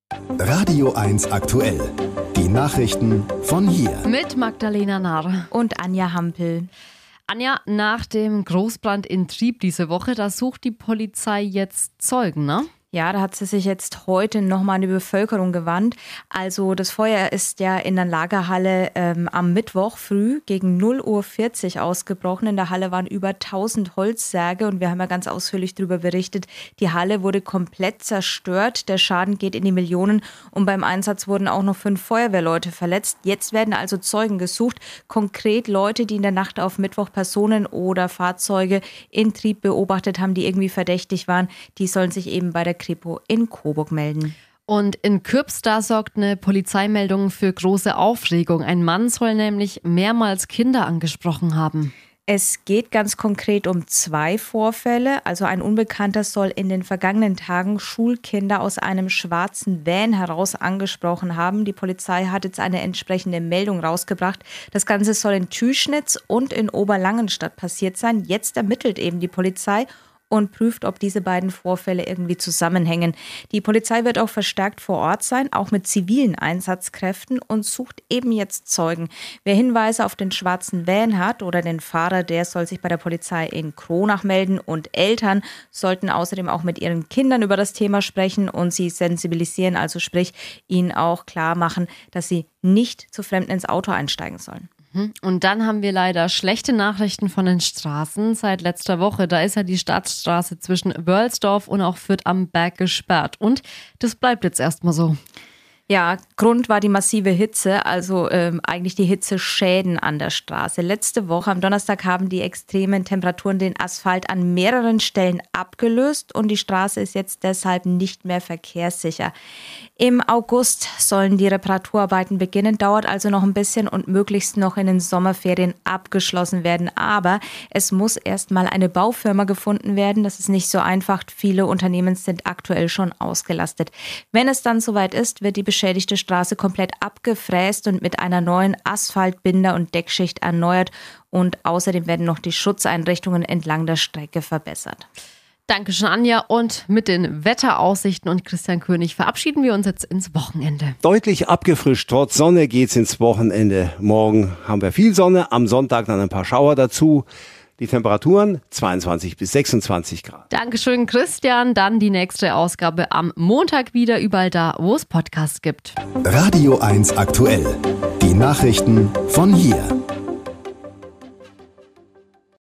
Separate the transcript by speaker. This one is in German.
Speaker 1: Radio 1 aktuell. Die Nachrichten von hier.
Speaker 2: Mit Magdalena Narr
Speaker 3: und Anja Hampel.
Speaker 2: Anja, nach dem Großbrand in Trieb diese Woche, da sucht die Polizei jetzt Zeugen, ne?
Speaker 3: Ja, da hat sie sich jetzt heute nochmal an die Bevölkerung gewandt. Also das Feuer ist ja in der Lagerhalle am Mittwoch früh gegen 0:40 Uhr ausgebrochen. In der Halle waren über 1000 Holzsärge und wir haben ja ganz ausführlich darüber berichtet. Die Halle wurde komplett zerstört. Der Schaden geht in die Millionen und beim Einsatz wurden auch noch 5 Feuerwehrleute verletzt. Jetzt werden also Zeugen gesucht, konkret Leute, die in der Nacht auf Mittwoch Personen oder Fahrzeuge in Trieb beobachtet haben, die irgendwie verdächtig waren. Die sollen sich eben bei der Kripo in Coburg melden.
Speaker 2: Und in Kürbs, da sorgt eine Polizeimeldung für große Aufregung. Ein Mann soll nämlich mehrmals Kinder angesprochen haben.
Speaker 3: Es geht ganz konkret um 2 Vorfälle. Also ein Unbekannter soll in den vergangenen Tagen Schulkinder aus einem schwarzen Van heraus angesprochen haben. Die Polizei hat jetzt eine entsprechende Meldung rausgebracht. Das Ganze soll in Tüschnitz und in Oberlangenstadt passiert sein. Jetzt ermittelt eben die Polizei und prüft, ob diese beiden Vorfälle irgendwie zusammenhängen. Die Polizei wird auch verstärkt vor Ort sein, auch mit zivilen Einsatzkräften und sucht eben jetzt Zeugen. Wer Hinweise auf den schwarzen Van hat oder den Fahrer, der soll sich bei der Polizei in Kronach melden und Eltern sollten außerdem auch mit ihren Kindern über das Thema sprechen und sie sensibilisieren, also sprich ihnen auch klar machen, dass sie nicht zu Fremden ins Auto einsteigen sollen.
Speaker 2: Und dann haben wir leider schlechte Nachrichten von den Straßen. Seit letzter Woche, da ist ja die Stadtstraße zwischen Wörlsdorf und auch Fürth am Berg gesperrt. Und das bleibt jetzt erstmal so.
Speaker 3: Ja, Grund war die massive Hitze, also eigentlich die Hitzeschäden an der Straße. Letzte Woche am Donnerstag haben die extremen Temperaturen den Asphalt an mehreren Stellen abgelöst und die Straße ist jetzt deshalb nicht mehr verkehrssicher. Im August sollen die Reparaturarbeiten beginnen, dauert also noch ein bisschen und möglichst noch in den Sommerferien abgeschlossen werden. Aber es muss erst mal eine Baufirma gefunden werden. Das ist nicht so einfach. Viele Unternehmen sind aktuell schon ausgelastet. Wenn es dann soweit ist, wird die beschädigte Straße komplett abgefräst und mit einer neuen Asphaltbinder- und Deckschicht erneuert. Und außerdem werden noch die Schutzeinrichtungen entlang der Strecke verbessert.
Speaker 2: Dankeschön, Anja. Und mit den Wetteraussichten und Christian König verabschieden wir uns jetzt ins Wochenende.
Speaker 4: Deutlich abgefrischt, trotz Sonne geht's ins Wochenende. Morgen haben wir viel Sonne, am Sonntag dann ein paar Schauer dazu. Die Temperaturen 22 bis 26 Grad.
Speaker 2: Dankeschön, Christian. Dann die nächste Ausgabe am Montag wieder, überall da, wo es Podcasts gibt.
Speaker 1: Radio 1 aktuell. Die Nachrichten von hier.